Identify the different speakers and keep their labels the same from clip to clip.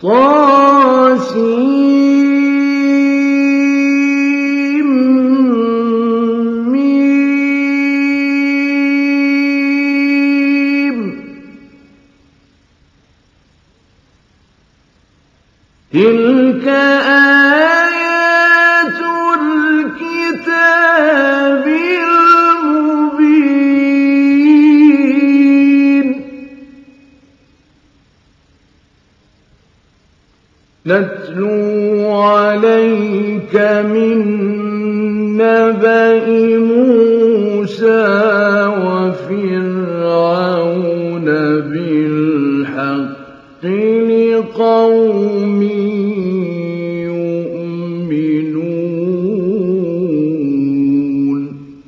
Speaker 1: طس تلك آيات الكتاب المبين نتلو عليك من نبأ موسى وفرعون بالحق لقوم يؤمنون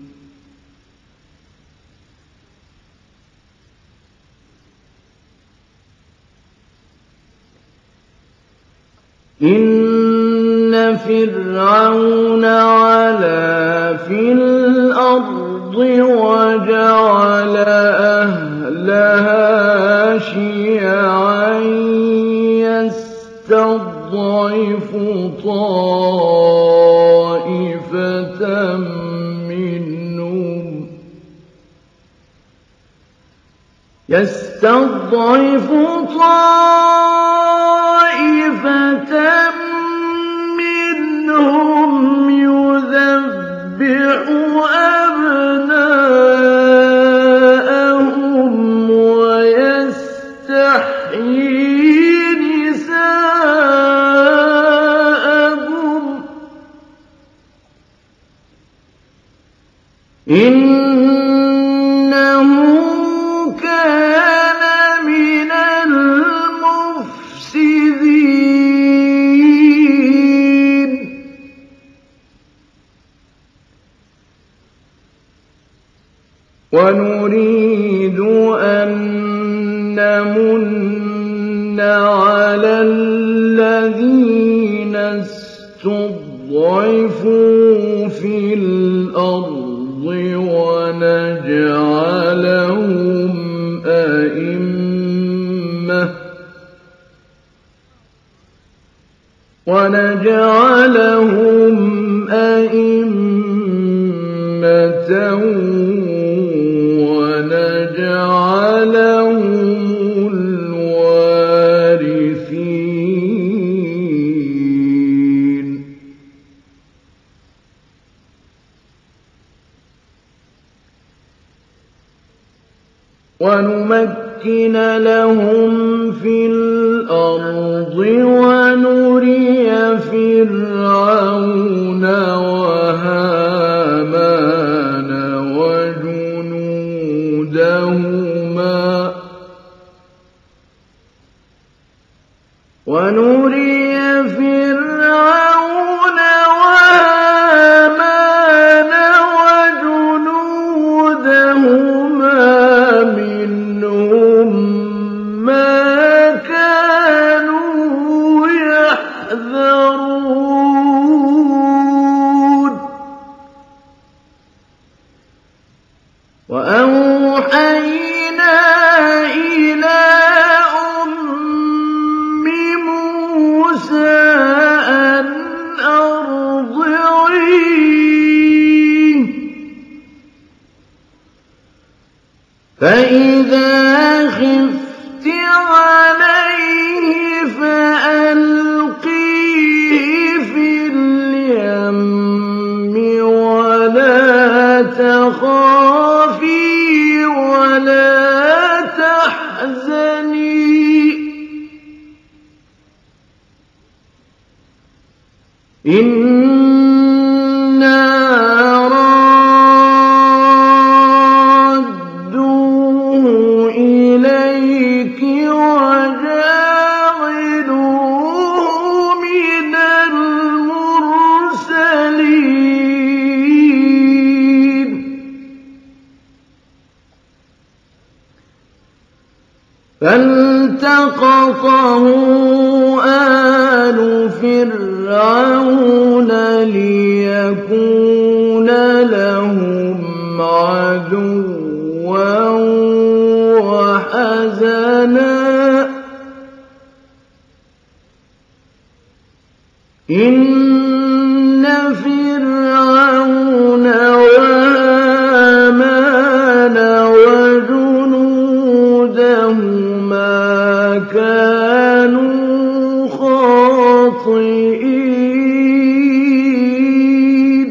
Speaker 1: إن فرعون علا في الأرض وجعل أهلها شيعا يستضعف طائفة منهم يذبح أبناءهم ويستحيي نساءهم إنه كان من المفسدين ونريد أن نمن على الذين استضعفوا في الأرض ونجعلهم أئمة ونجعلهم الوارثين ونمكن لهم في الأرض ونري فرعون وهامان وجنودهما منهم ما كانوا يحذرون وأوحينا إلى أم موسى أن أرضعيه فإذا خفت عليه فألقيه في اليم ولا تخافي ولا تحزني إنا رادوه إليك وجاعلوه من المرسلين فالتقطه آل فرعون ليكون لهم عدوا وحزنا إِنَّ فِرْعَوْنَ وَهَامَانَ وَجُنُودَهُمَا كَانُوا خَاطِئِينَ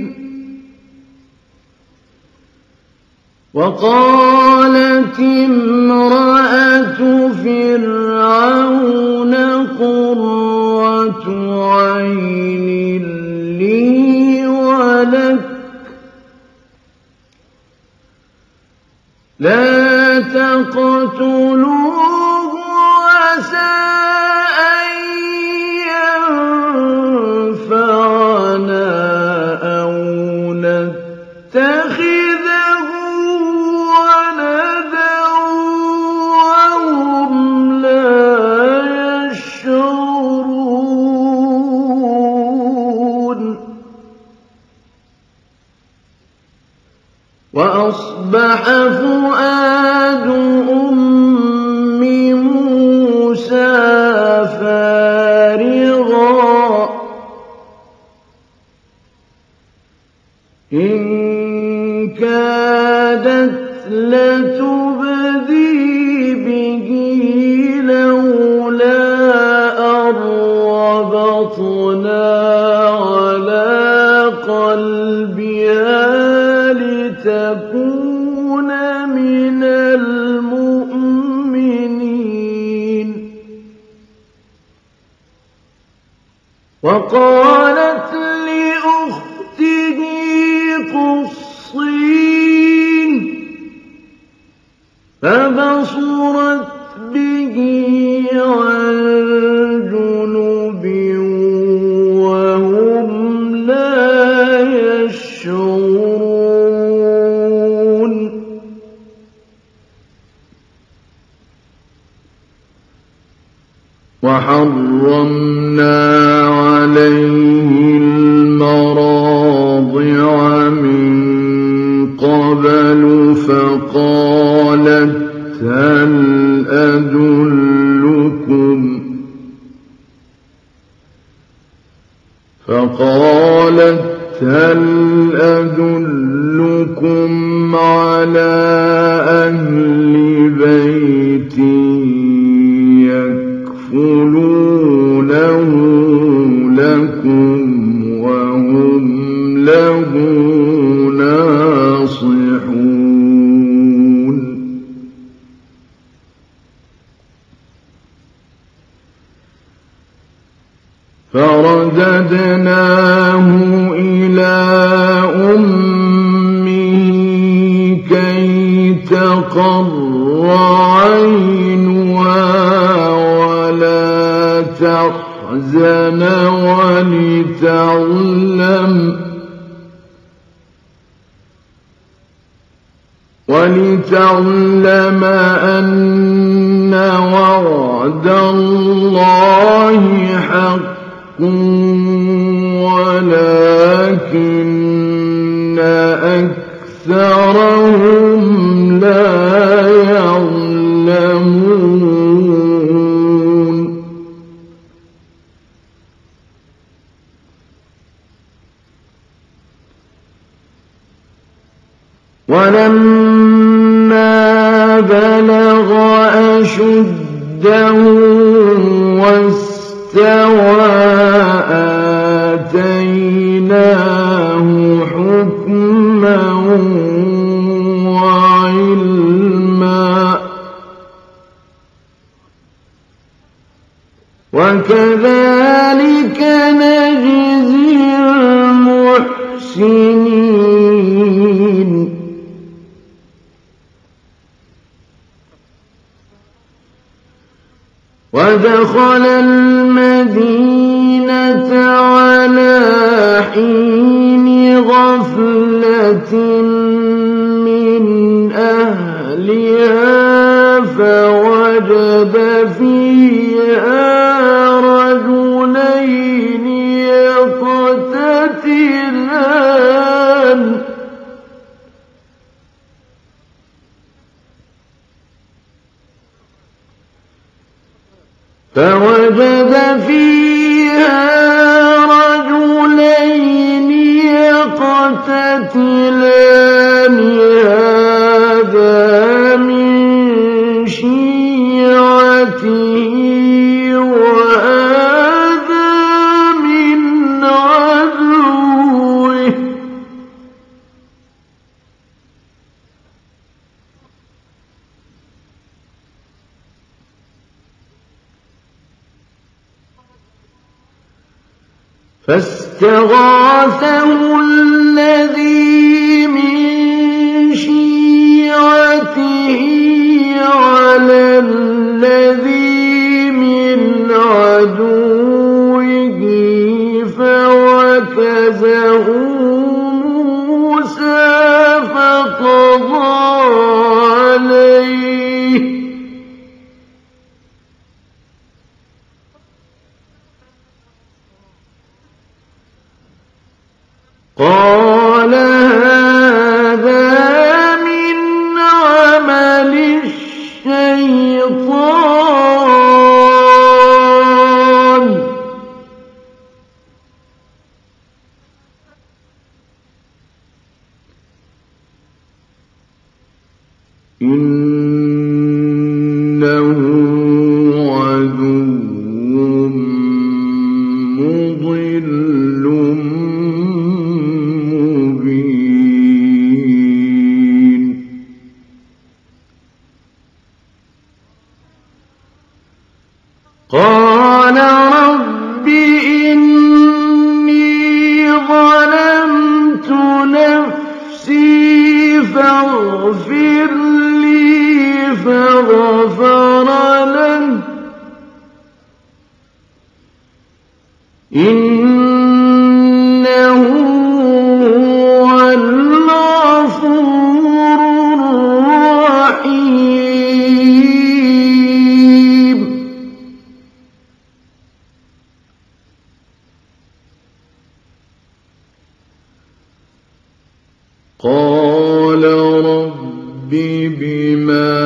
Speaker 1: وَقَالَتِ امْرَأَتُ فِرْعَوْنَ قُرَّةُ عَيْنٍ لِّي وَلَكَ لَا تَقْتُلُوهُ عَسَىٰ أَن يَنفَعَنَا أَوْ نَتَّخِذَهُ وَلَدًا وَهُمْ لَا يَشْعُرُونَ وَأَصْبَحَ فُؤَادُ أُمِّ مُوسَىٰ فَارِغًا إِن كَادَتْ لَتُبْدِي بِهِ لَوْلَا أَن رَّبَطْنَا عَلَىٰ قَلْبِهَا لِتَكُونَ مِنَ الْمُؤْمِنِينَ وَقَالَتْ لِأُخْتِهِ قُصِّيهِ فَبَصُرَتْ بِهِ عَن جُنُبٍ وَهُمْ لَا يَشْعُرُونَ وَحَرَّمْنَا عَلَيْهِ الْمَرَاضِعَ مِن قَبْلُ فَقَالَتْ هَلْ أَدُلُّكُمْ عَلَىٰ أَهْلِ بَيْتٍ يَكْفُلُونَهُ لَكُمْ وَهُمْ لَهُ نَاصِحُونَ فَرَدَدْنَاهُ إِلَىٰ أُمِّهِ كَيْ تَقَرَّ عَيْنُهَا وَلَا تَحْزَنَ وَلِتَعْلَمَ أَنَّ وَعْدَ اللَّهِ حَقٌّ وَلَٰكِنَّ أَكْثَرَهُمْ لَا يَعْلَمُونَ وَلَمَّا بَلَغَ أَشُدَّهُ وَاسْتَوَىٰ آتَيْنَاهُ حُكْمًا وَعِلْمًا ۚ وَكَذَٰلِكَ نَجْزِي الْمُحْسِنِينَ وَدَخَلَ الْمَدِينَةَ عَلَىٰ حِينِ غَفْلَةٍ مِّنْ أَهْلِهَا فَوَجَدَ فِيهَا رَجُلَيْنِ يَقْتَتِلَانِ فَوَجَدَ فِيهَا يقتتلان هذا من شيعته وهذا من عدوه فاستغاثه الذي من شيعته على الذي من عدوه فوكزه موسى فقضى عليه قال هذا من عمل الشيطان إنه عدو مضل مبين قال رب إني ظلمت نفسي فاغفر لي فغفر له إنه هو الغفور الرحيم قال رب بما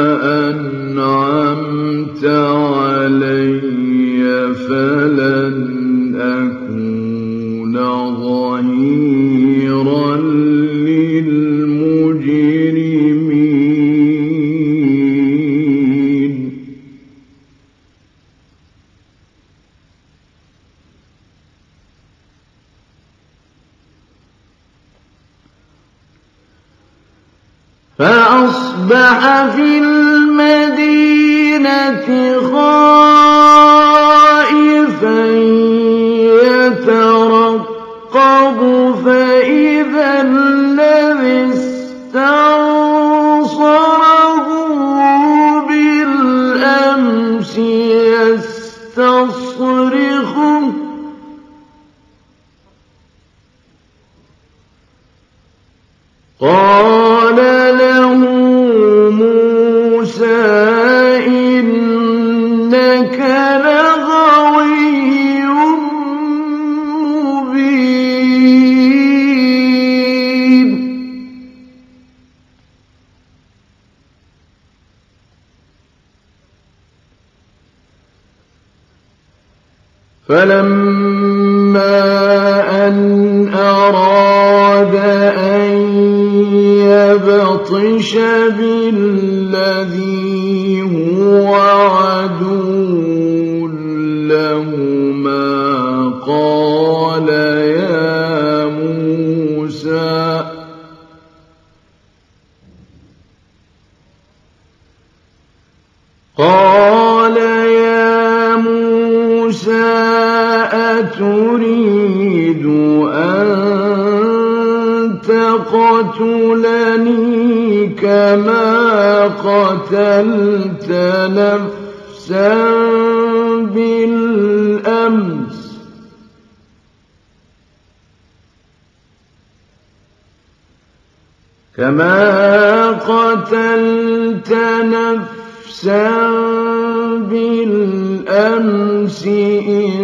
Speaker 1: أنعمت علي فلن أكون ظهيرا للمجرمين فأصبح في المدينة خائفا يترقب فإذا الذي استنصره بالأمس يستصرخه قال له موسى إنك لغوي مبين فلما أن أراد أن يبطش بالذي هو عدو لهما قال يا موسى أتريد أن تقتلني كما قتلت نفسا بالأمس إن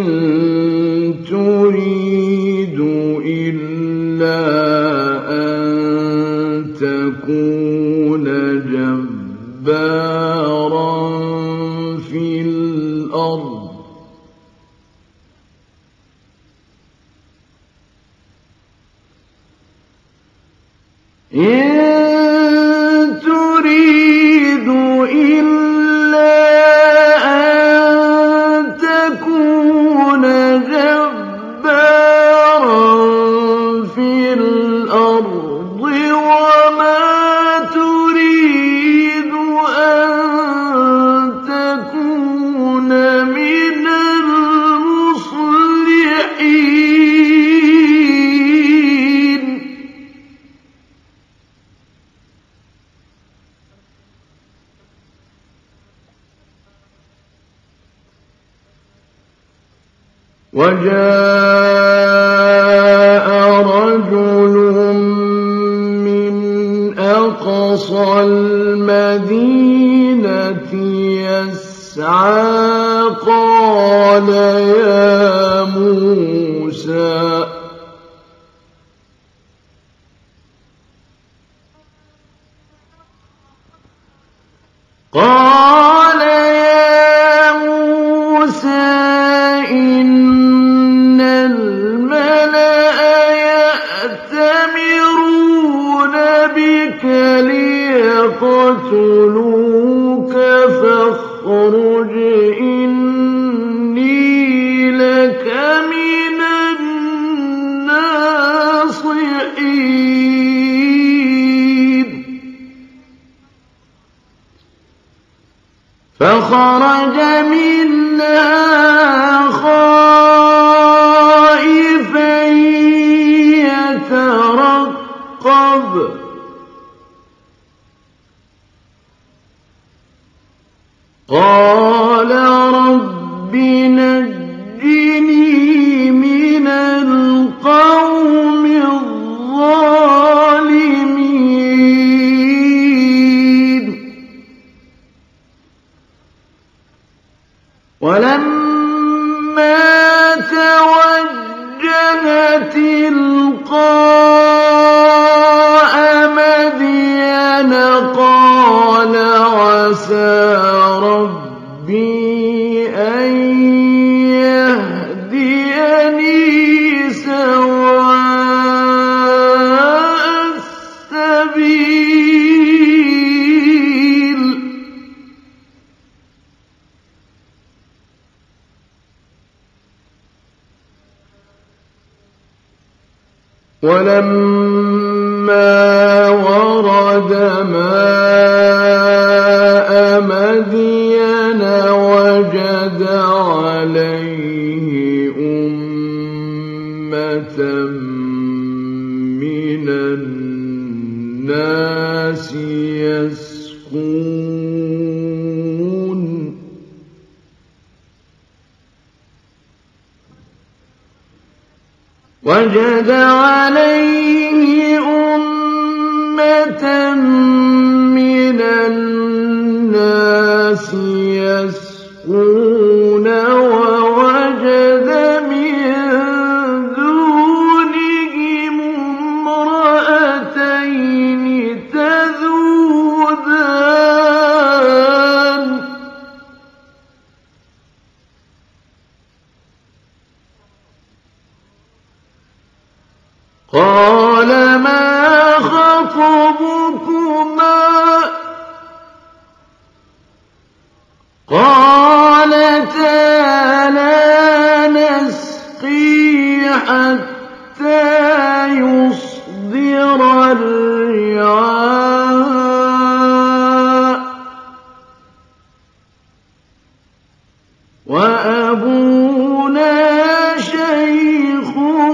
Speaker 1: تريد إلا أن تكون جبارا في الأرض إن تريد إلا أن تكون جبارا في الأرض وما تريد أن تكون من المصلحين وجاء رجل من أقصى المدينة يسعى قال يا موسى إن الملأ يأتمرون بك ليقتلوك فاخرج إني لك من الناصحين فخرج منها خائفا يترقب قال رب نجني من القوم الظالمين ولما توجه تلقاء مدين قال عسى ربي أن يهديني سواء السبيل ولما ورد ماء مدين وجد عليه أمة من الناس يسقون وجد عليه أمة من الناس يسقون ووجد من دونهم امرأتين تذودان قال ما خطبكما قالتا لا نسقي حتى يصدر الرعاء وأبونا شيخ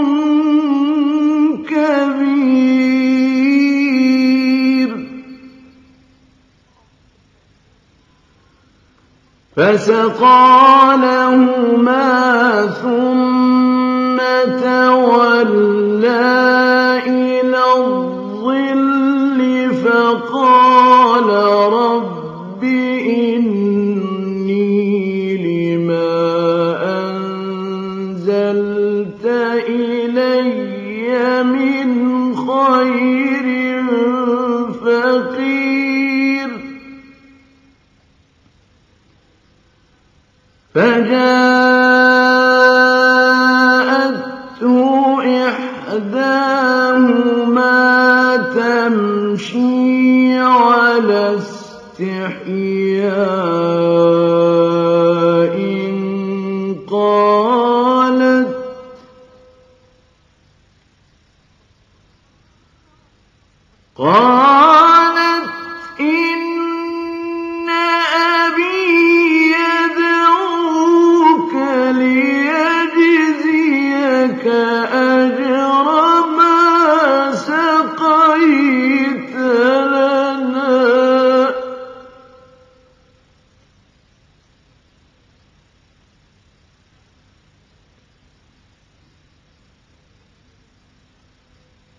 Speaker 1: كبير فسقى لهما ثم تولى إلى الظل فقال رب إني لما أنزلت إلي من خير فقير فجاءته إحداهما تمشي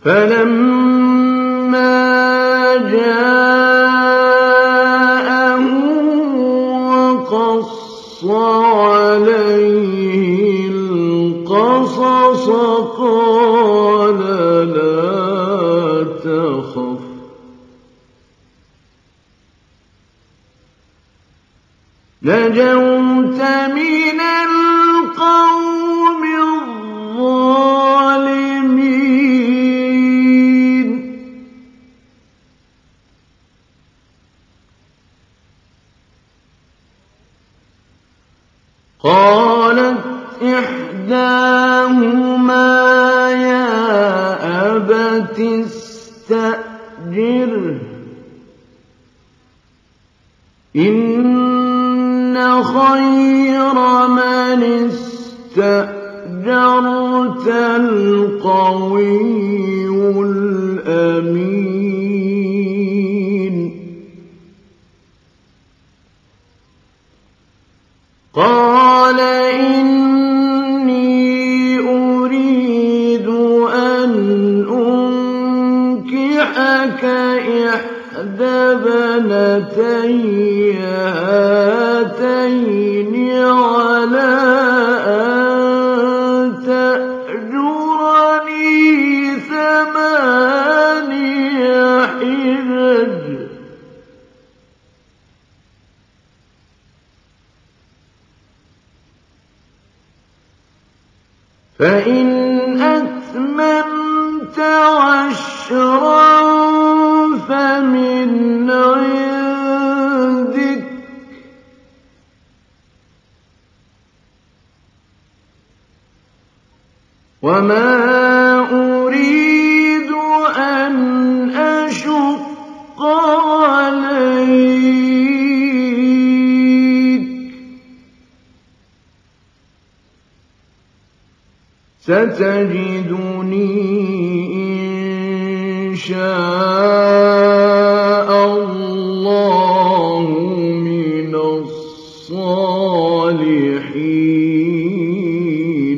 Speaker 1: فلما جاءه وقص عليه القصص قال لا تخف نجوت من القوم الظالمين قالت إحداهما يا أبت استأجره إن خير من استأجرت القوي الأمين قال إني أريد أن أنكحك إحدى ابنتي هاتين على أن تأجرني 8 حجج فإن أتممت 10 فمن عندك وما أريد أن أشق عليك ستجدني إن شاء الله من الصالحين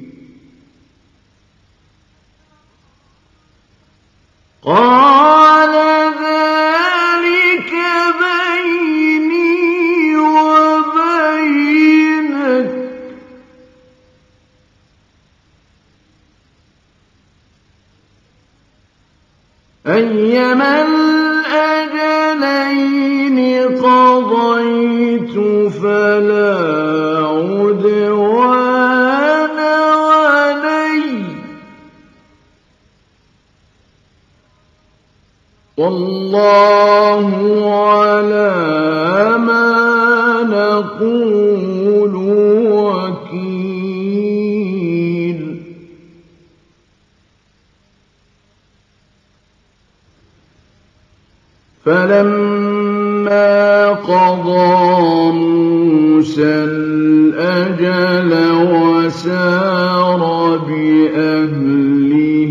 Speaker 1: قال ذلك بيني وبينك أيما الأجلين قضيت فلا عدوان علي والله على ما نقول وكيل فلما قضى موسى الأجل وسار بأهله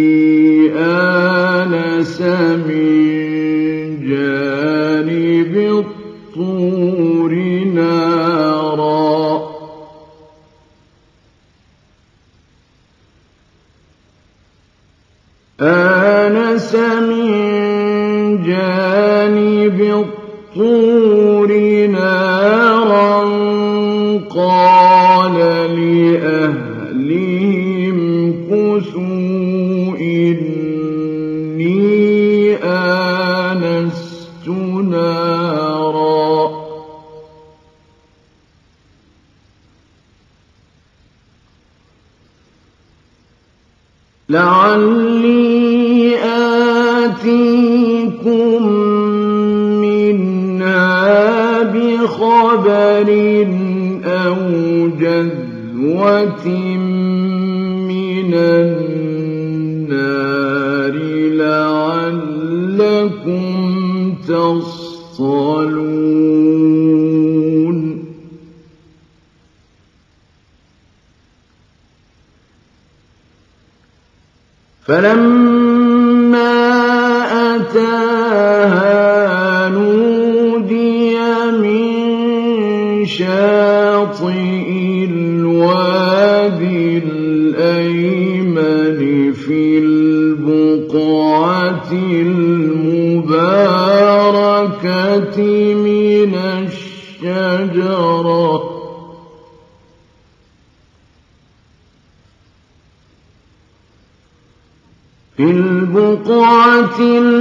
Speaker 1: آنس من جانب الطور نارا آنس من جانب الطور نارا قال لأهلهم كثوا إني آنست نارا لعلي آتيكم منها بخبر أو جذوة من النار لعلكم تصطلون فلما أتاها نودي من شاطئ الوادي الأيمن في البر في البقعة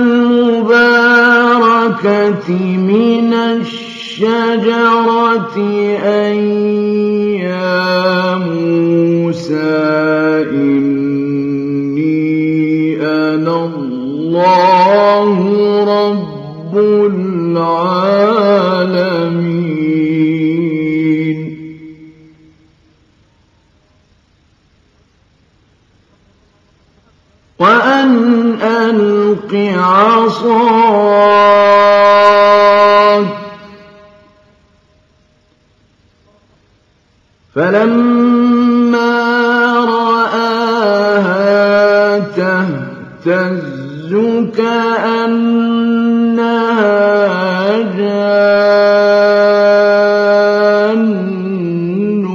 Speaker 1: المباركة من الشجرة أن يا موسى إني أنا الله رب العالمين وأن ألق عصاك فلما رآها تهتز كأنها جان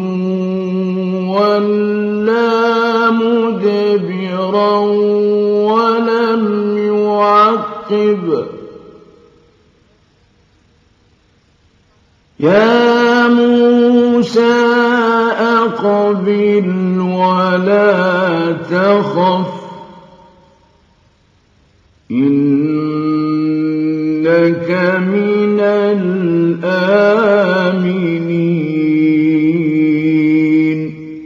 Speaker 1: ولا مدبرا ولم يعقب يا موسى أقبل ولا تخف إنك من الآمنين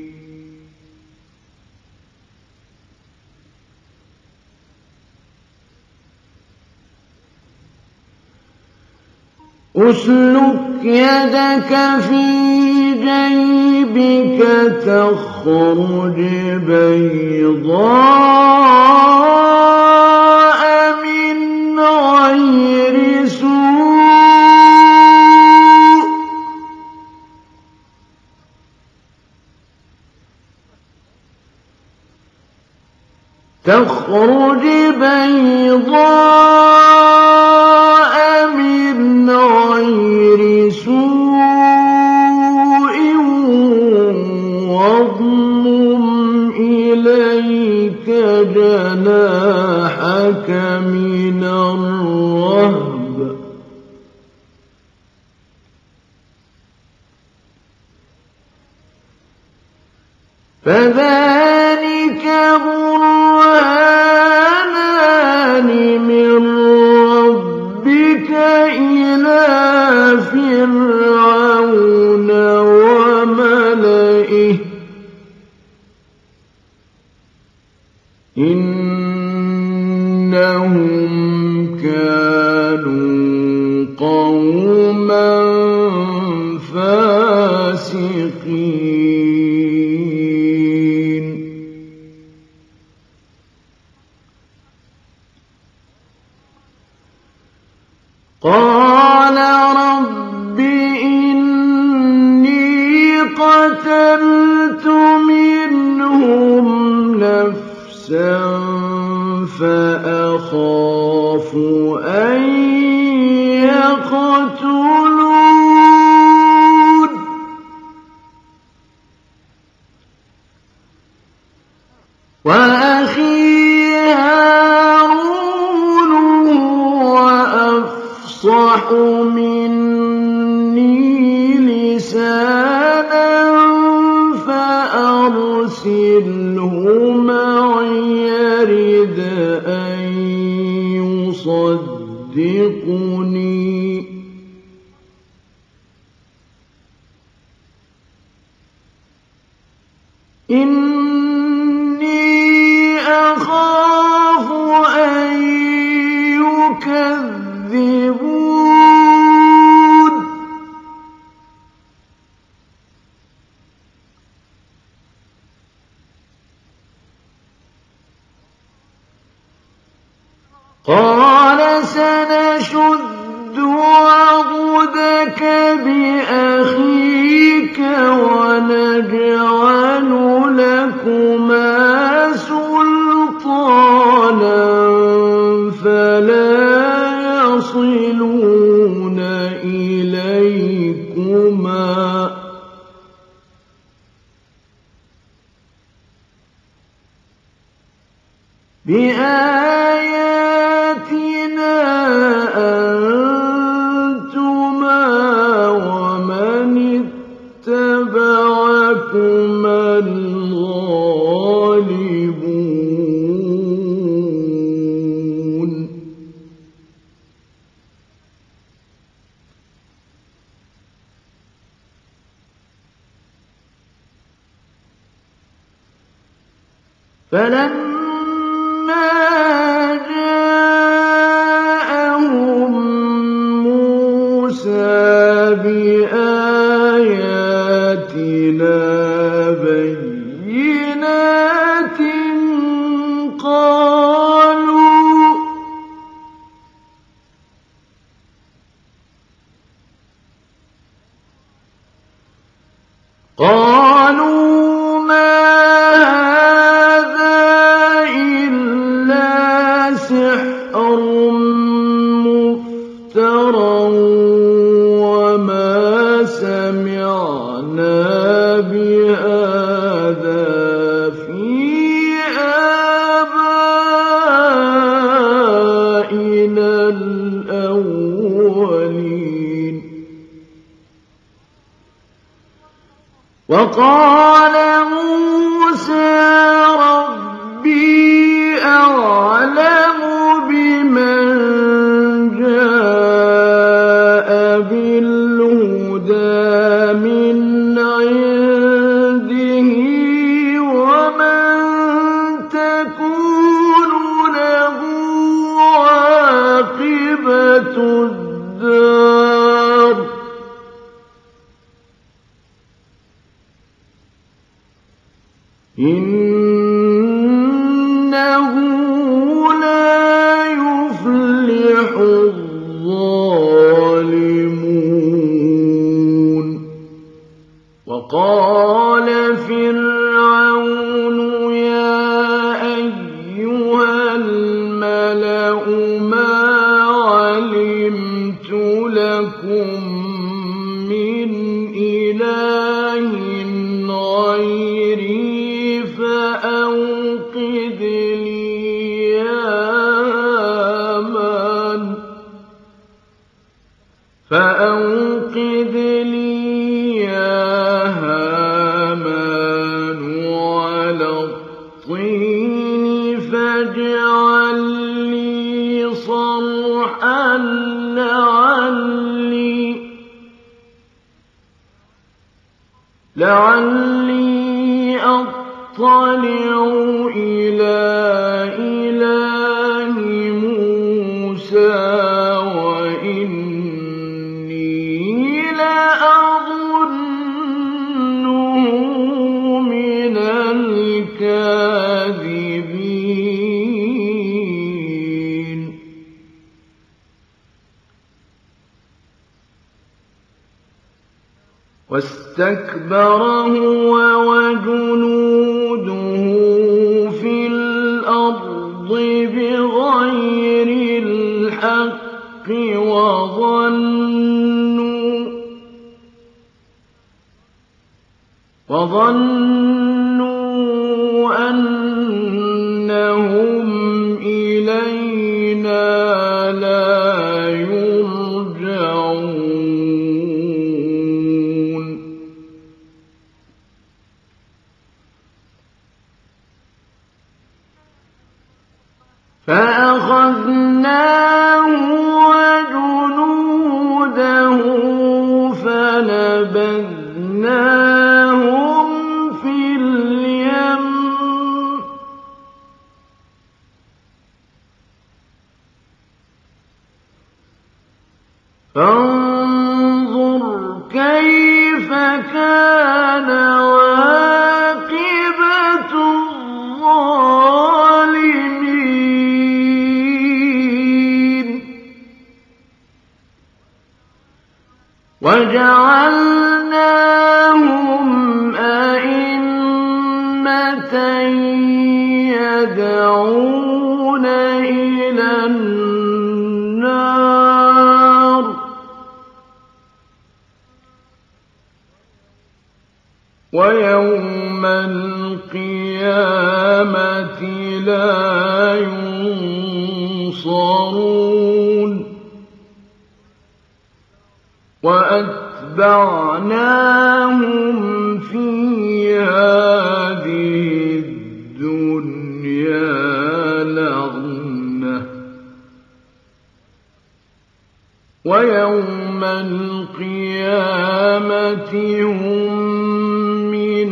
Speaker 1: أسلك يدك في جيبك تخرج بيضاء من غير سوء تخرج بيضاء من غير سوء واضمم إليك جناحك من الرهب فذلك برهانان من ربك إلى فرعون وملئه إنهم كانوا قوما فاسقين قال رب إني قتلت منهم نفسا فأخاف أن يقتلون وأخي هارون هو أفصح مني لسانا فأرسله معي يرد أن يصدقني إني أخاف أن يكذبون قال سنشد عضدك بأخيك ونجعل لكما سلطانا فلا يصلون إليكما بآياتنا أنتما ومن اتبعكما الغالبون فلما جاءهم موسى بآياتنا بينات قالوا ما هذا إلا سحر مفترى وما سمعنا بهذا في آبائنا الأولين وقال موسى ربي أعلم بمن جاء بالهدى من عنده ومن تكون له عاقبة الدار إنه لا يفلح الظالمون وقال فرعون يا أيها الملأ ما علمت لكم من إله غيري فأوقد لي يا هامان على الطين فاجعل لي صرحا لعلي أطلع إلى إله موسى وإني لأظنه من الكاذبين واستكبر هو وجنوده في الأرض بغير الحق وظنوا أنهم إلينا لا يرجعون فأخذناه وجنوده فنبذناهم في اليم فانظر كيف كان عاقبة الظالمين وجعلناهم أئمة يدعون إلى النار ويوم القيامة لا ينصرون وأتبعوا وَمَتَّعْنَاهُمْ فِي هَٰذِهِ الدُّنْيَا لَغْنَةً وَيَوْمَ الْقِيَامَةِ هُم مِّنَ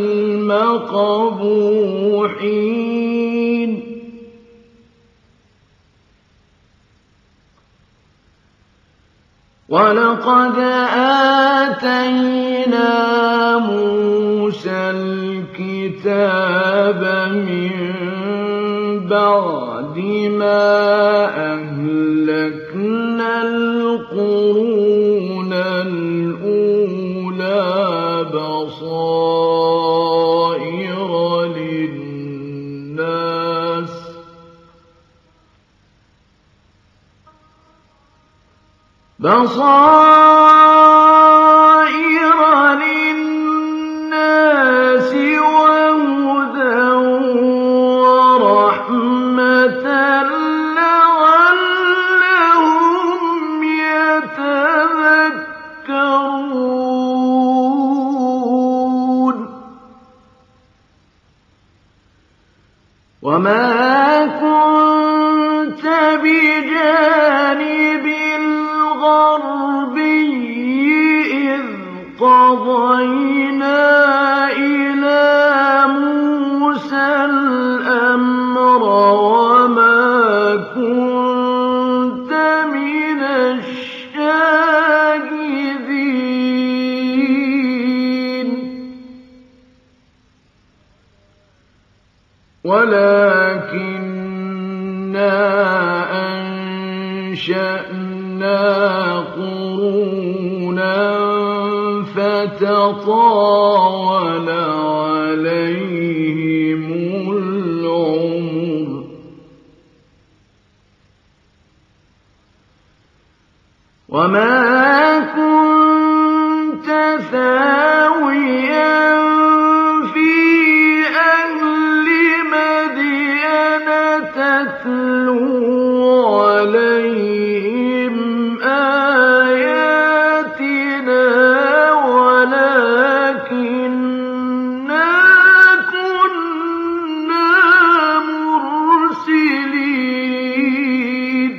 Speaker 1: الْمَقْبُوحِينَ وَلَقَدْ آتَيْنَا مُوسَى الْكِتَابَ مِن بَعْدِ مَا أَهْلَكْنَا الْقُرُونَ الْأُولَىٰ بَصَائِرَ لِلنَّاسِ وَهُدًى وَرَحْمَةً لَّعَلَّهُمْ يَتَذَكَّرُونَ وَمَا كُنتَ بِجَانِبِ الْغَرْبِيِّ إِذْ قَضَيْنَا إِلَىٰ مُوسَى الْأَمْرَ وَمَا كُنتَ مِنَ الشَّاهِدِينَ وَلَٰكِنَّا أَنشَأْنَا قُرُونًا فَتَطَاوَلَ عَلَيْهِمُ الْعُمُرُ وَمَا كُنتَ ثَاوِيًا فِي أَهْلِ مَدْيَنَ تَتْلُو عَلَيْهِمْ آيَاتِنَا وَلَٰكِنَّا كُنَّا مُرْسِلِينَ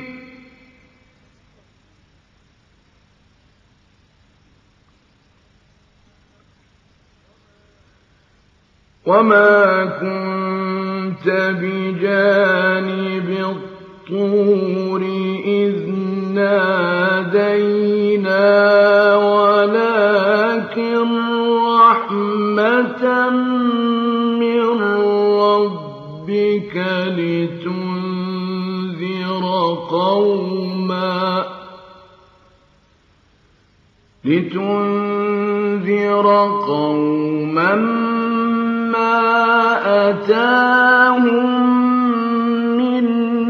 Speaker 1: وَمَا كُنتَ بِجَانِبِ الطُّورِ إِذْ نَادَيْنَا وَلَٰكِن رَّحْمَةً مِّن رَّبِّكَ لِتُنذِرَ قَوْمًا مَّا أَتَاهُم مِّن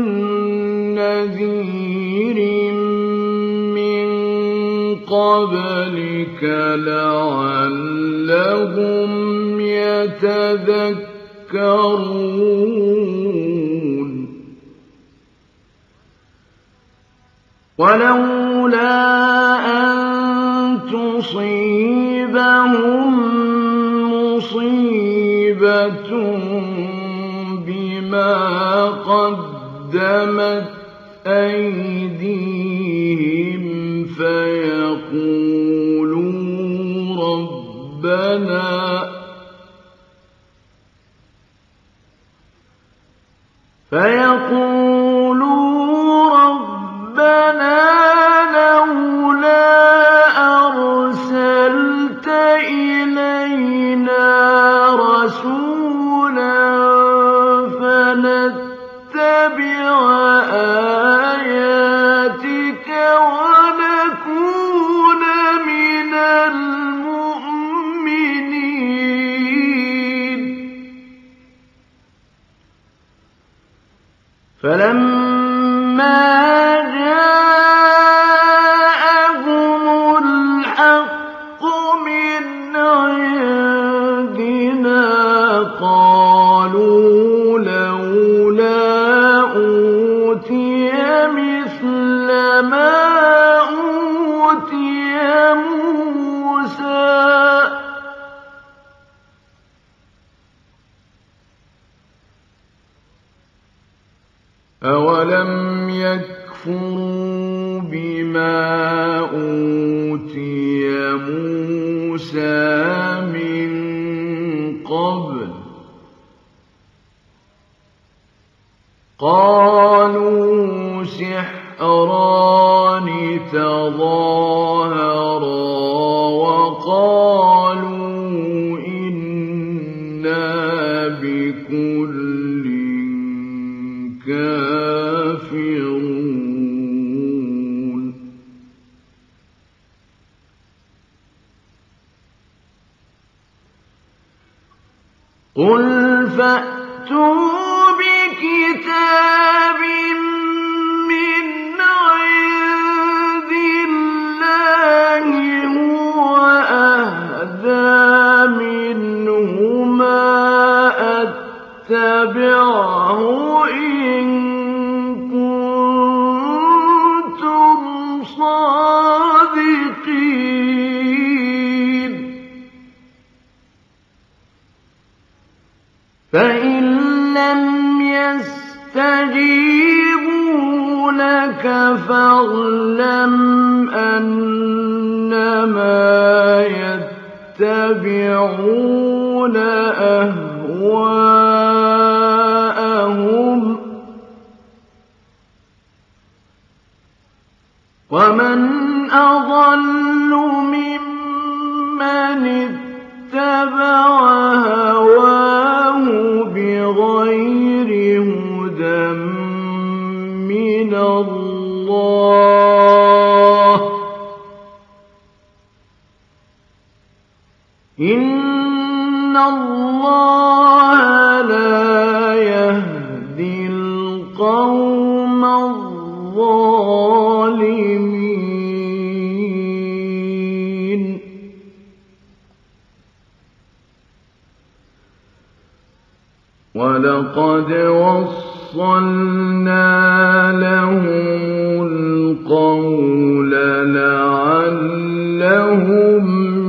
Speaker 1: نَّذِيرٍ مِّن قَبْلِكَ لَعَلَّهُمْ يَتَذَكَّرُونَ وَلَوْلَا أَن تُصِيبَهُم مُّصِيبَةٌ بِمَا قَدَّمَتْ أَيْدِيهِمْ فَيَقُولُوا رَبَّنَا لَوْلَا أَرْسَلْتَ إِلَيْنَا رَسُولًا فَنَتَّبِعَ آيَاتِكَ وَنَكُونَ مِنَ الْمُؤْمِنِينَ فَلَمَّا جَاءَهُمُ الْحَقُّ مِنْ عِندِنَا قَالُوا لَوْلَا أُوتِيَ مِثْلَ مَا أُوتِيَ مُوسَىٰ أَوَلَمْ يَكْفُرُوا بِمَا أُوتِيَ مُوسَىٰ مِن قَبْلُ ۖ قَالُوا سِحْرَانِ تَظَاهَرَا وَقَالُوا إِنَّا بِكُلٍّ كَافِرُونَ قُلْ فَأْتُوا بِكِتَابٍ مِّنْ عِندِ اللَّهِ هُوَ أَهْدَىٰ مِنْهُمَا أَتَّبِعْهُ إِن كُنتُمْ صَادِقِينَ فَإِن لَّمْ يَسْتَجِيبُوا لَكَ فَاعْلَمْ أَنَّمَا يَتَّبِعُونَ أَهْوَاءَهُمْ ۚ وَمَنْ أَضَلُّ مِمَّنِ اتَّبَعَ هَوَاهُ بِغَيْرِ هُدًى مِّنَ اللَّهِ ۚ إِنَّ اللَّهَ لَا يَهْدِي الْقَوْمَ الظَّالِمِينَ وَلَقَدْ وَصَّلْنَا لَهُمُ الْقَوْلَ لَعَلَّهُمْ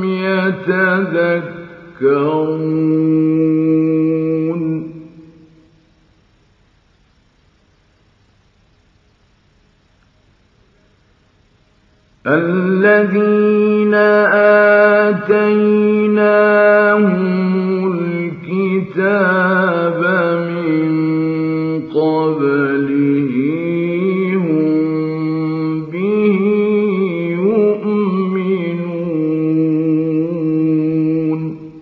Speaker 1: يَتَذَكَّرُونَ الَّذِينَ آتَيْنَاهُمُ الْكِتَابَ مِن قَبْلِهِ هُم بِهِ يُؤْمِنُونَ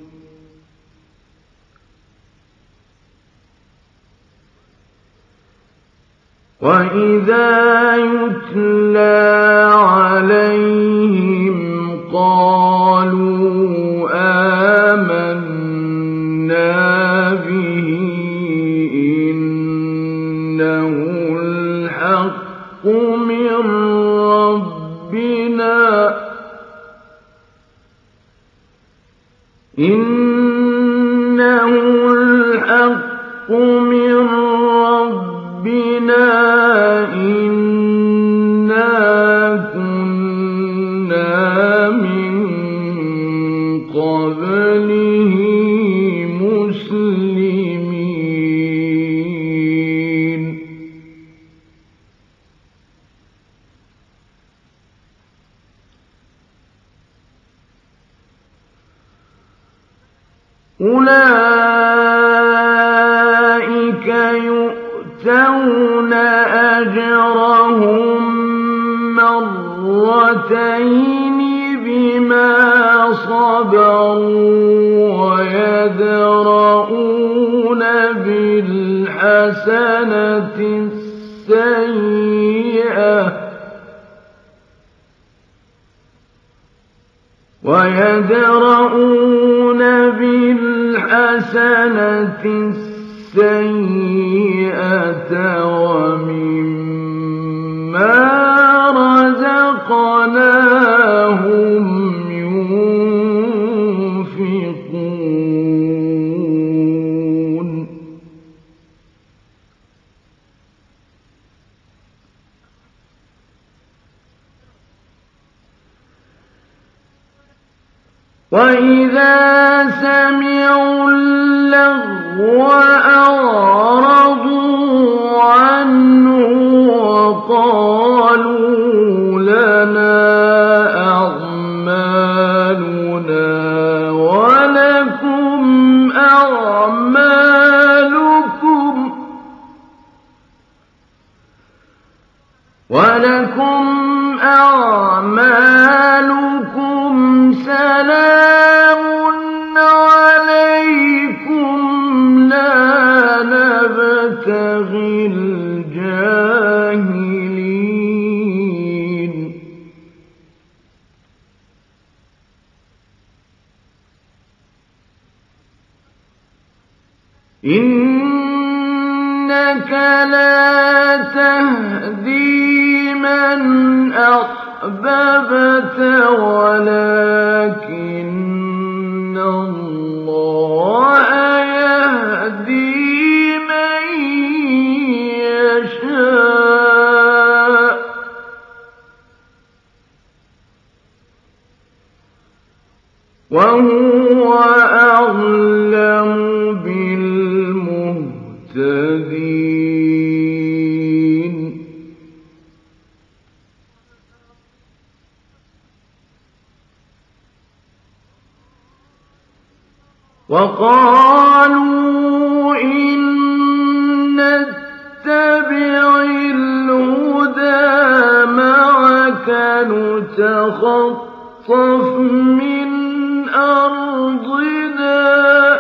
Speaker 1: وَإِذَا يُتْلَىٰ عَلَيْهِمْ قَالُوا آمَنَّا بِهِ إِنَّهُ الْحَقُّ مِن رَّبِّنَا إِنَّا كُنَّا مِن قَبْلِهِ مُسْلِمِينَ أُولَٰئِكَ يُؤْتَوْنَ أَجْرَهُم مرتين بما صبروا ويدرؤون بالحسنة السيئة ومما رزقناهم ينفقون وَإِذَا سَمِعُوا اللَّغْوَ أَعْرَضُوا عَنْهُ وقالوا لنا أعمالنا ولكم أعمالكم سلام عليكم لا نبتغي الجاهلين إنك لا تهدي من أحببت ولكن الله يهدي من يشاء وهو أعلم بالمهتدين وقالوا إن نتبع الهدى معك نتخطف من أرضنا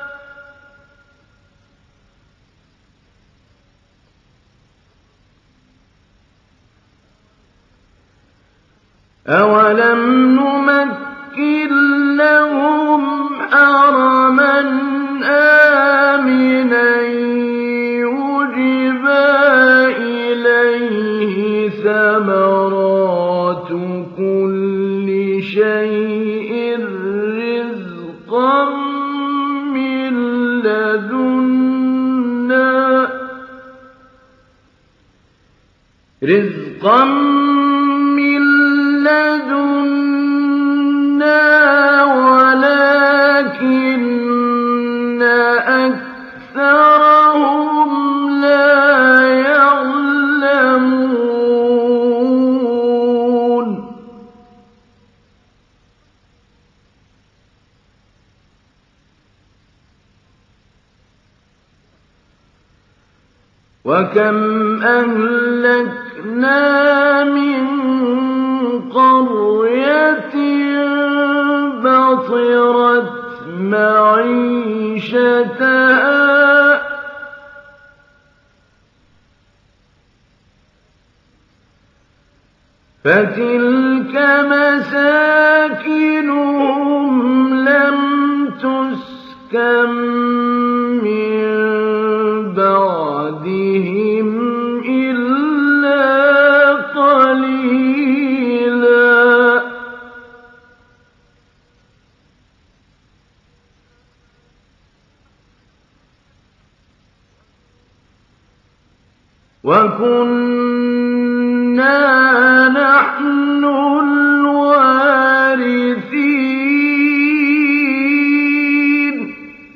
Speaker 1: أولم نمكن لهم حرما آمنا يجبى إليه ثمرات كل شيء رزقا من لدنا ولكن أكثرهم لا يعلمون وكم أهلكنا من قرية بطرت معيشتها فتلك مساكنهم لم تسكن من بعدهم إلا قليلا وكنا نحن الوارثين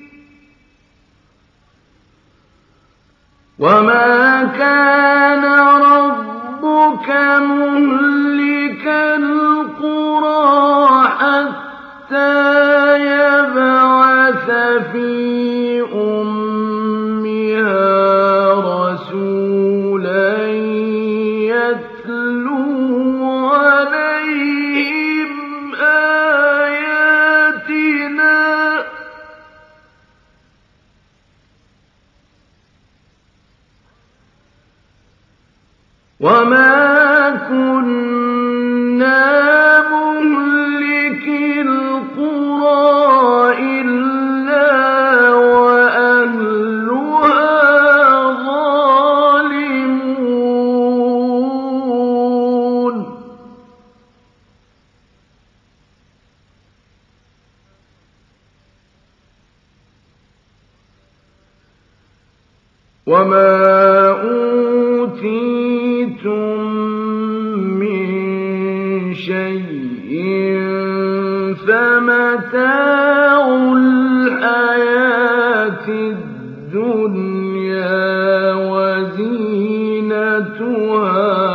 Speaker 1: وما كان ربك مهلك القرى حتى يبعث في أمها رسولا يتلو عليهم آياتنا وما كنا مهلك القرى إلا وأهلها ظالمون وما أوتيتم من شيء فمتاع الحياة الدنيا وزينتها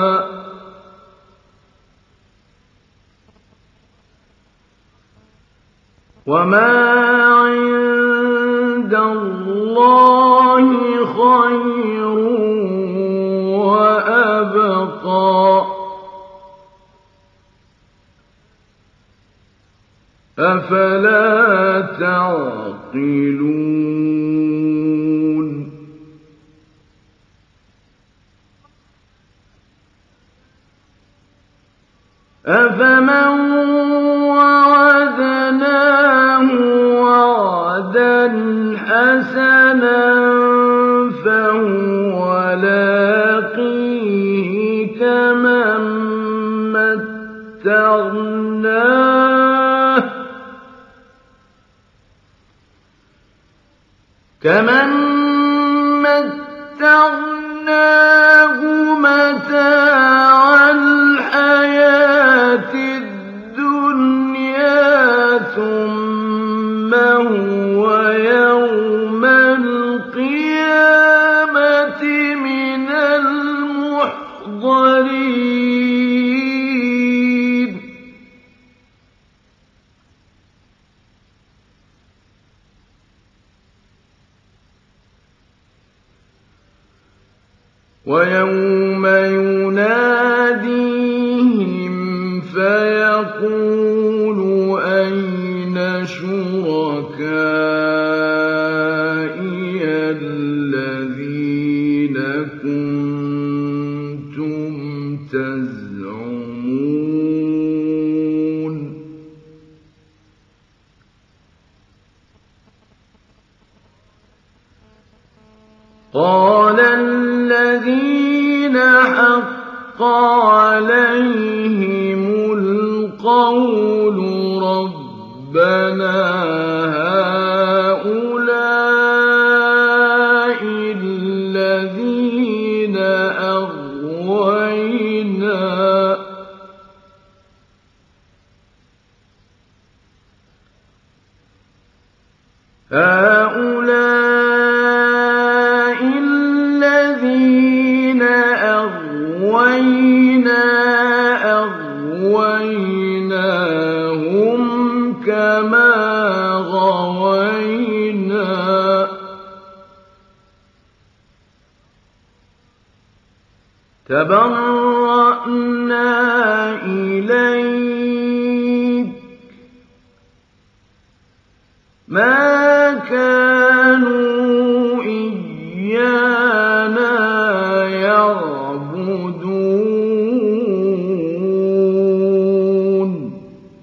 Speaker 1: وما عند الله خير وأبقى أفلا تعقلون أفمن وعدناه وعدا حسنا فهو لاقيه كمن متعناه متاع الحياة الدنيا ثم هو يوم القيامة من المحضرين ويوم يناديهم فيقول أين شركائي الذين كنتم تزعمون قال الذين حق عليهم القول ربنا هؤلاء الذين أغويناهم كما غوينا تبرأنا إليك ما كانوا إيانا يعبدون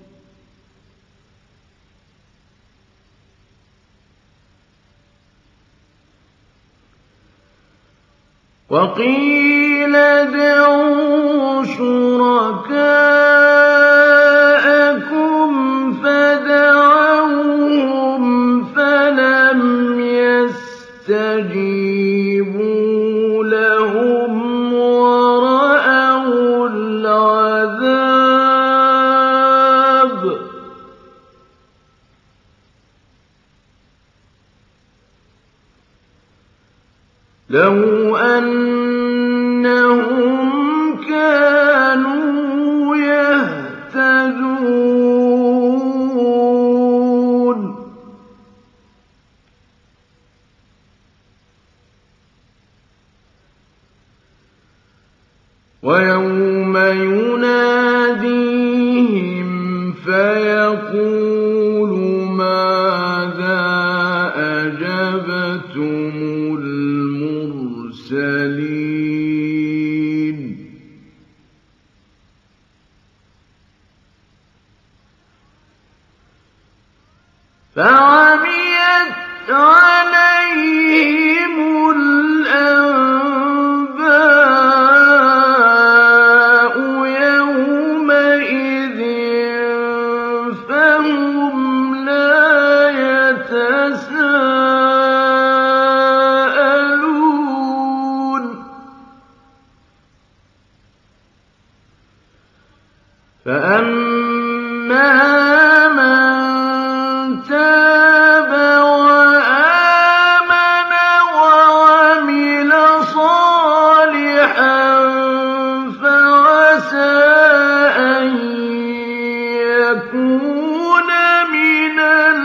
Speaker 1: وقيل ادعوا شركاءكم فدعوهم فلم يستجيبوا لهم ورأوا العذاب لو أنهم كانوا يهتدون ويوم يناديهم فيقول ماذا أجبتم المرسلين فعميت عليهم الأنباء يومئذ فهم لا يتساءلون فأما من تاب وآمن وعمل صالحا فعسى أن يكون من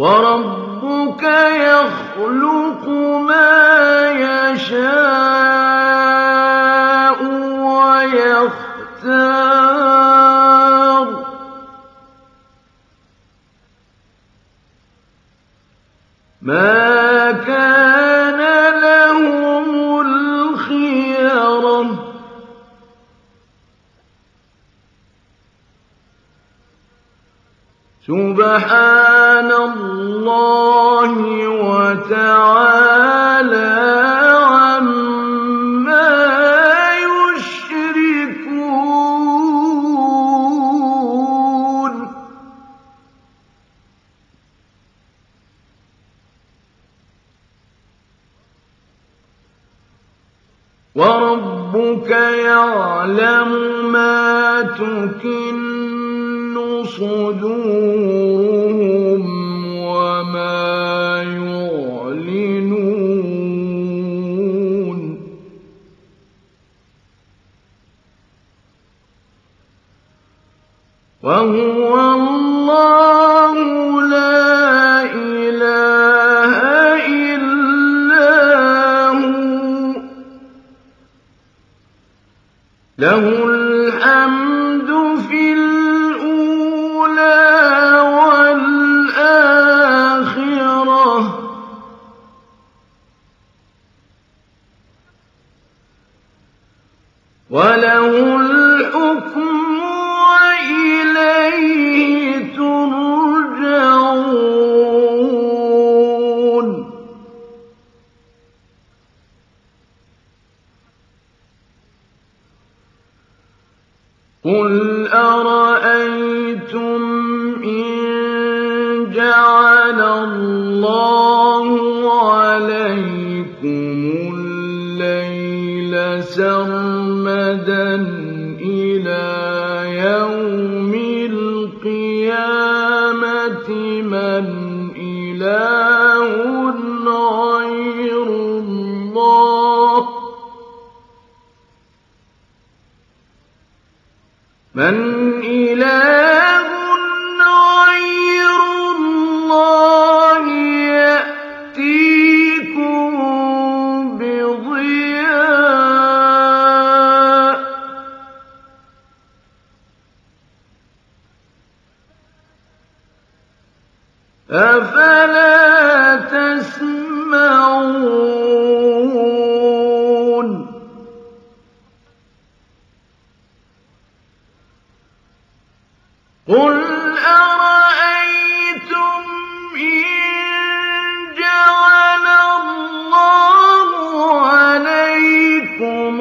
Speaker 1: وَرَبُّكَ يَخْلُقُ مَا يَشَاءُ وَيَخْتَارُ ۗ مَا كَانَ لَهُمُ الْخِيَرَةُ ۚ سُبْحَانَ اللَّهِ وَتَعَالَىٰ عَمَّا يُشْرِكُونَ وَرَبُّكَ يَعْلَمُ مَا تُكِنُّ صُدُورُهُمْ وَمَا يُعْلِنُونَ وَهُوَ اللَّهُ لَا إِلَٰهَ إِلَّا هُوَ ۖ لَهُ الْحَمْدُ فِي الْأُولَىٰ وَالْآخِرَةِ ۖ وَلَهُ الْحُكْمُ وَإِلَيْهِ تُرْجَعُونَ قُلْ أَرَأَيْتُمْ إِن جَعَلَ اللَّهُ عَلَيْكُمُ اللَّيْلَ سَرْمَدًا إِلَىٰ يَوْمِ الْقِيَامَةِ مَنْ إِلَٰهٌ غَيْرُ اللَّهِ يَأْتِيكُم بِضِيَاءٍ ۖ أَفَلَا تَسْمَعُونَ قُلْ أَرَأَيْتُمْ إِن جَعَلَ اللَّهُ عَلَيْكُمُ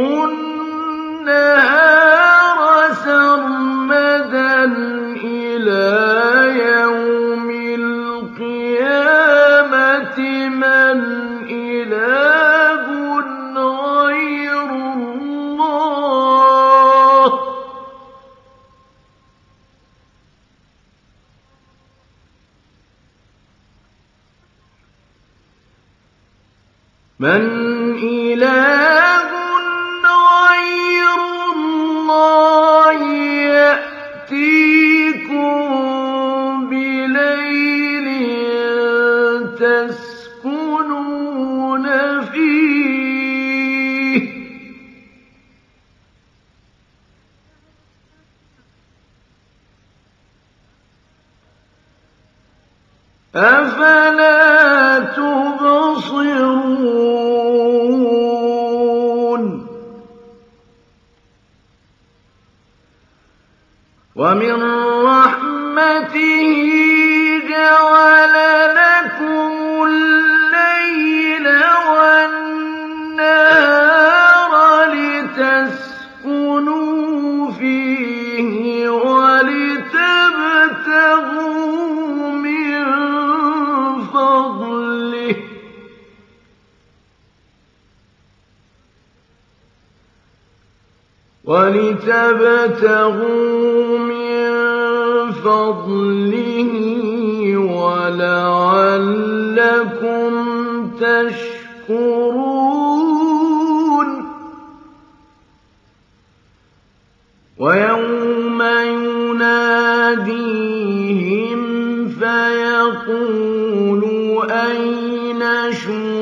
Speaker 1: النَّهَارَ سَرْمَدًا إِلَىٰ يَوْمِ الْقِيَامَةِ مَنْ إِلَٰهٌ غَيْرُ اللَّهِ يَأْتِيكُم بِلَيْلٍ تَسْكُنُونَ فِيهِ ۖ أَفَلَا تُبْصِرُونَ وَمِن رَّحْمَتِهِ جَعَلَ لَكُمُ اللَّيْلَ وَالنَّهَارَ لِتَسْكُنُوا فِيهِ وَلِتَبْتَغُوا مِن فَضْلِهِ وَلَعَلَّكُمْ تَشْكُرُونَ وَيَوْمَ يُنَادِيهِمْ فَيَقُولُ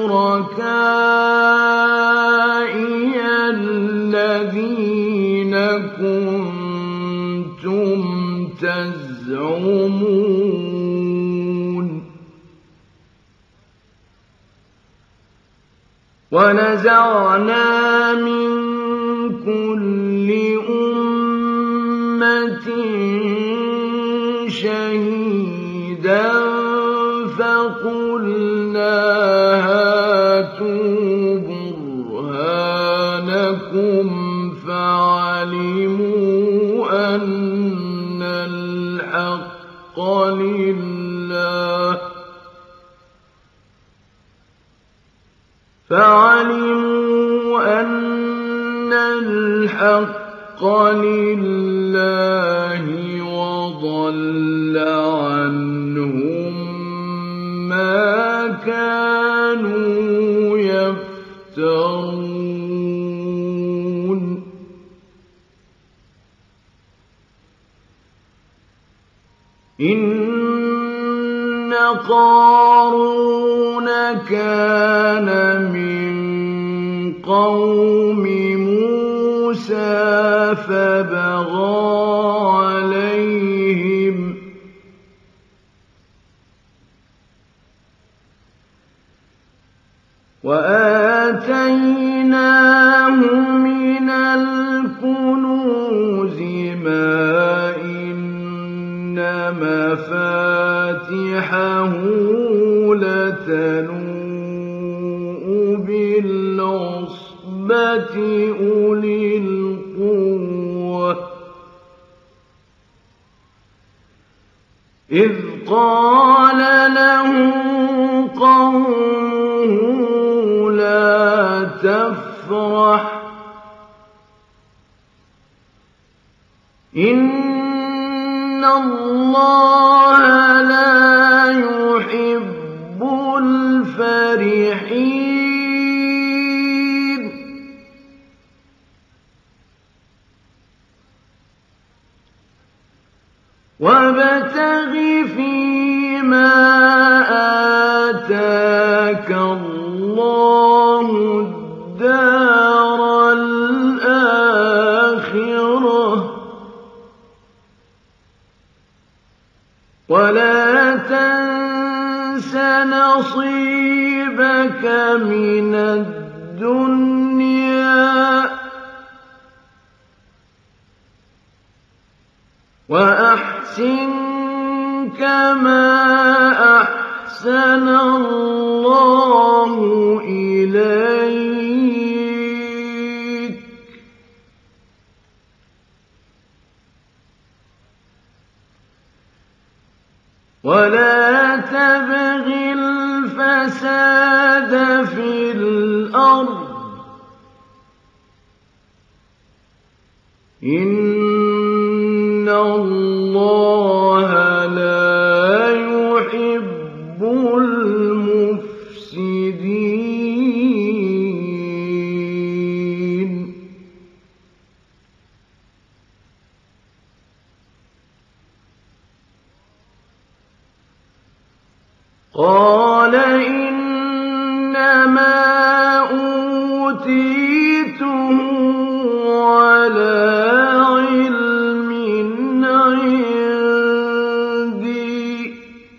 Speaker 1: شُرَكَائِيَ الَّذِينَ كُنتُمْ تَزْعُمُونَ وَنَزَعْنَا مِن كُلِّ أُمَّةٍ شَهِيدًا فَقُلْنَا هَاتُوا بُرْهَانَكُمْ فَعَلِمُوا أَنَّ الْحَقَّ لِلَّهِ وَضَلَّ عَنْهُم مَّا كَانُوا يَفْتَرُونَ إِنَّ قَارُونَ كَانَ مِن قَوْمِ مُوسَىٰ فَبَغَىٰ عَلَيْهِمْ وَآتَيْنَاهُ مِنَ الْكُنُوزِ مَا إِنَّ مَفَاتِحَهُ لَتَنُوءُ بِالْعُصْبَةِ أُولِي الْقُوَّةِ إِذْ قَالَ لَهُ قَوْمُهُ لَا تَفْرَحْ إِنَّ اللَّهَ لَا يُحِبُّ الْفَرِحِينَ وَابْتَغِ فِيمَا آتَاكَ اللَّهُ الدَّارَ الْآخِرَةَ وَلَا تَنسَ نَصِيبَكَ مِنَ الدُّنْيَا وَأَحْسِن كَمَا أَحْسَنَ اللَّهُ إِلَيْكَ وَلَا تَبْغِ الْفَسَادَ فِي الْأَرْضِ إِنَّ اللَّهَ لَا يُحِبُّ الْمُفْسِدِينَ قَالَ إِنَّمَا أُوتِيتُهُ عَلَىٰ عِلْمٍ عِندِي ۚ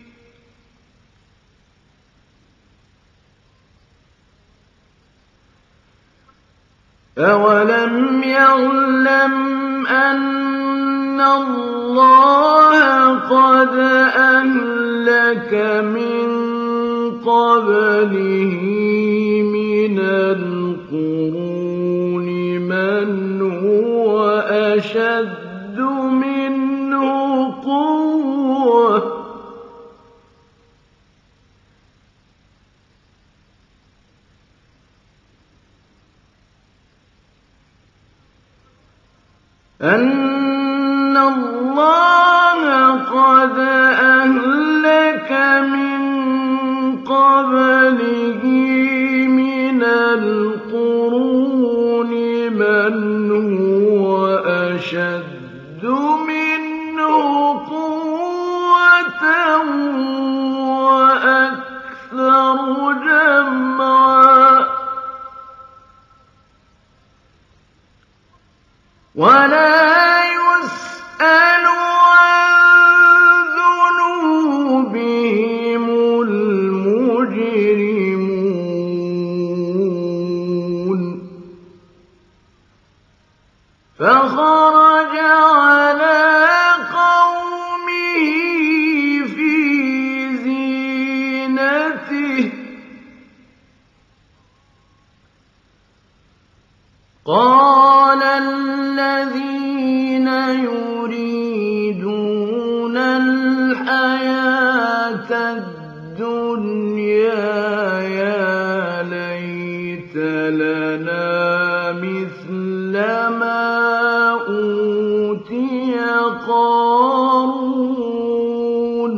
Speaker 1: أَوَلَمْ يَعْلَمْ أَنَّ اللَّهَ قَدْ أَهْلَكَ مِن قَبْلِهِ مِنَ الْقُرُونِ مَنْ هُوَ أَشَدُّ مِنْهُ قُوَّةً أَنَّ اللَّهَ قَدْ أَهْلَكَ مِن قَبْلِهِ مِنَ الْقُرُونِ مَنْ هُوَ أَشَدُّ مِنْهُ قُوَّةً وَأَكْثَرُ جَمْعًا ولا يسأل عن ذنوبهم المجرمون فخرج على قومه في زينته قال الذين يريدون الحياة الدنيا يا ليت لنا مثل ما أوتي قارون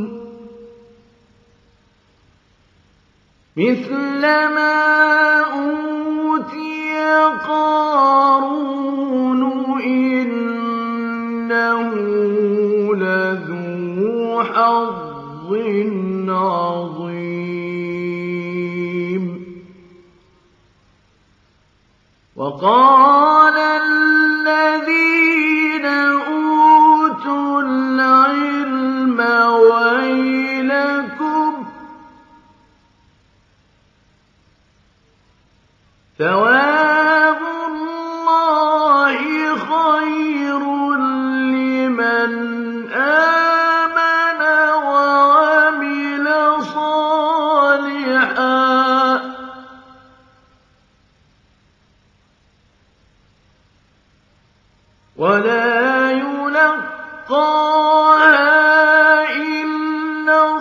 Speaker 1: مثل ما أوتي قارون إنه لذو حظ عظيم وقال الذين أوتوا العلم ويلكم ثواب الله خير لمن آمن وعمل صالحا ولا يلقاها إلا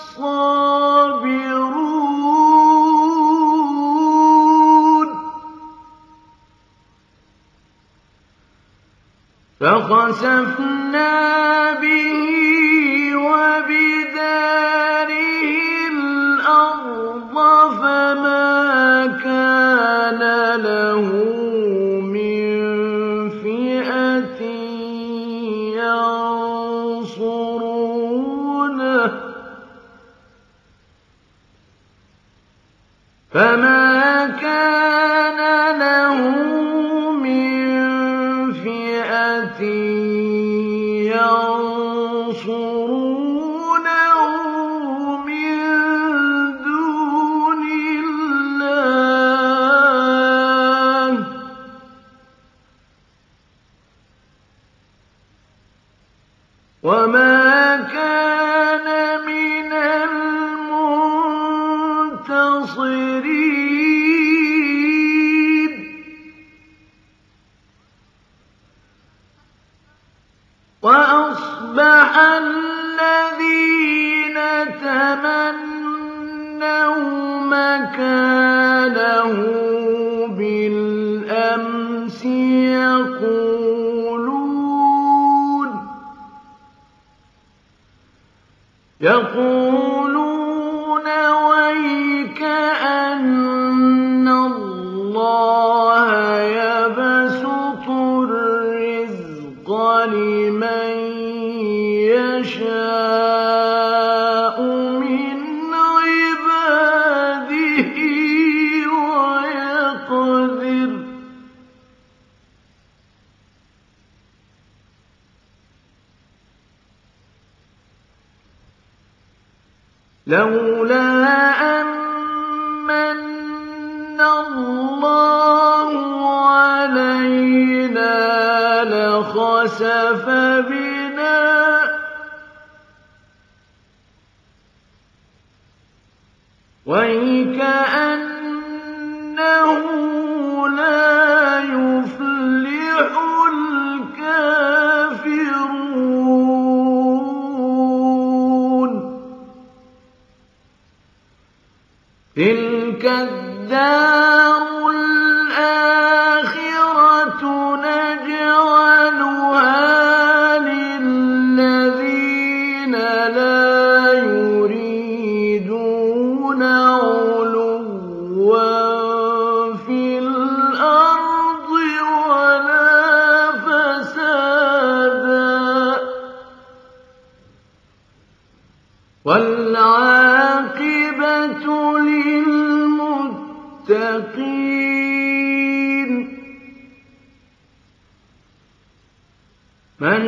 Speaker 1: الصابرون فخسفنا به وبداره الأرض فما كان له من فئة ينصرونه فما كان له من فئة ينصرونه من دون الله وما كان من المنتصرين وأصبح الذين تمنوا مكانه بالأمس يقولون ويكأن الله يبسط الرزق لمن يشاء من عباده ويقدر لولا أمن الله علينا لخسف بنا ويكأنه لا يفلح الكافرون تلك الدار الآخرة نجعلها للذين لا يريدون علوا في الأرض ولا فسادا والعاقبة للمتقين من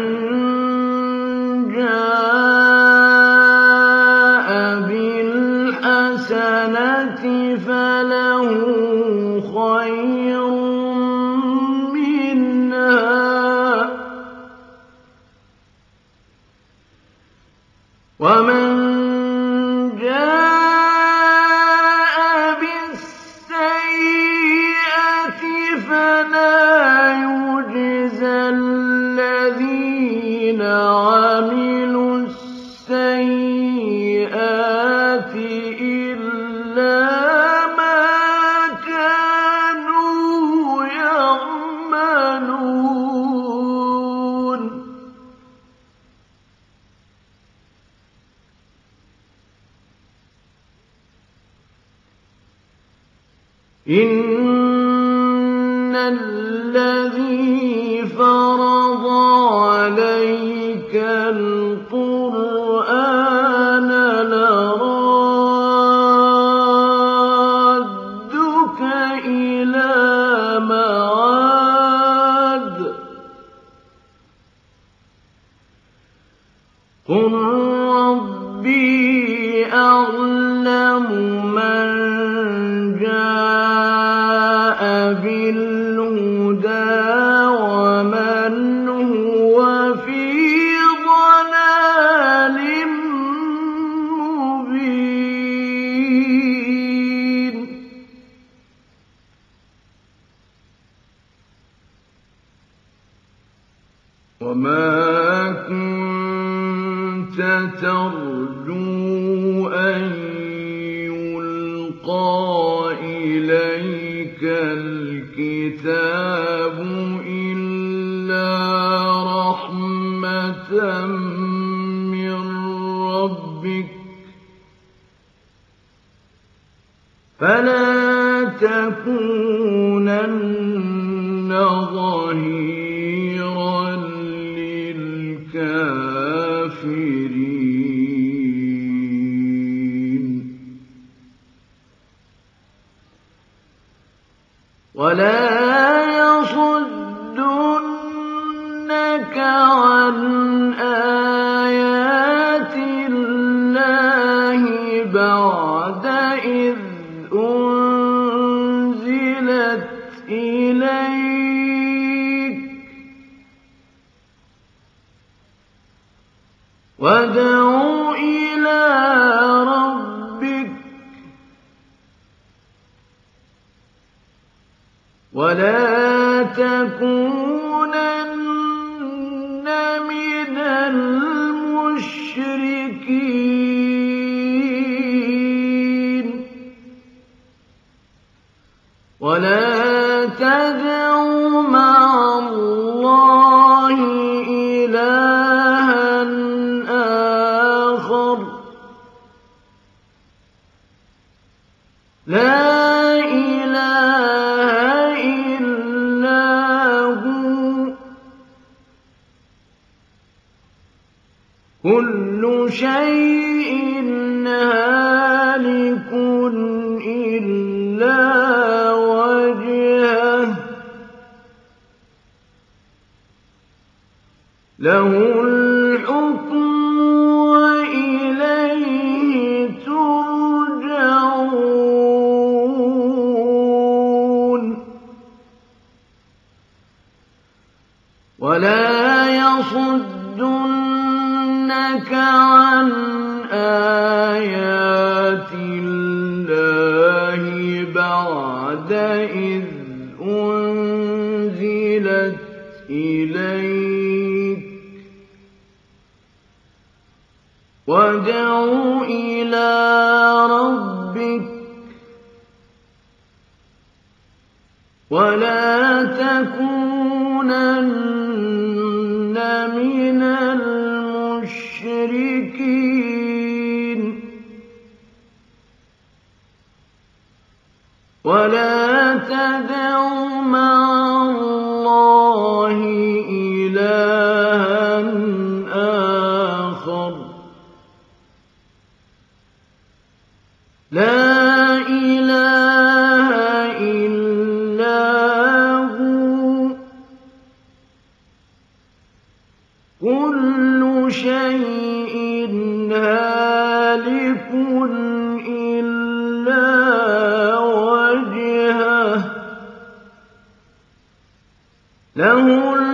Speaker 1: جاء بالحسنة فله خير منها ومن جاء بالسيئة فلا يجزى الذين عملوا السيئات إلا ما كانوا يعملون إن الذي فرض عليك القرآن لرادك إلى معاد قل ربي أعلم من جاء بالهدى ومن هو في ضلال مبين وما كنت ترجو أن يلقى إليك الكتاب إلا رحمة من ربك فلا تكونن ظهيرا للكافرين ولا يصدنك عن آيات الله بعد إذ أنزلت إليك وادع إلى ربك ولا تكونن من المشركين ولا تدع مع الله إلها آخر لا إله إلا هو كل شيء هالك إلا وجهه له الحكم وإليه ترجعون ولا يصدنك عن آيات الله بعد إذ أنزلت إليك وادع إلى ربك ولا تكونن من المشركين ولا تدع مع الله إلها آخر لا إله إلا هو له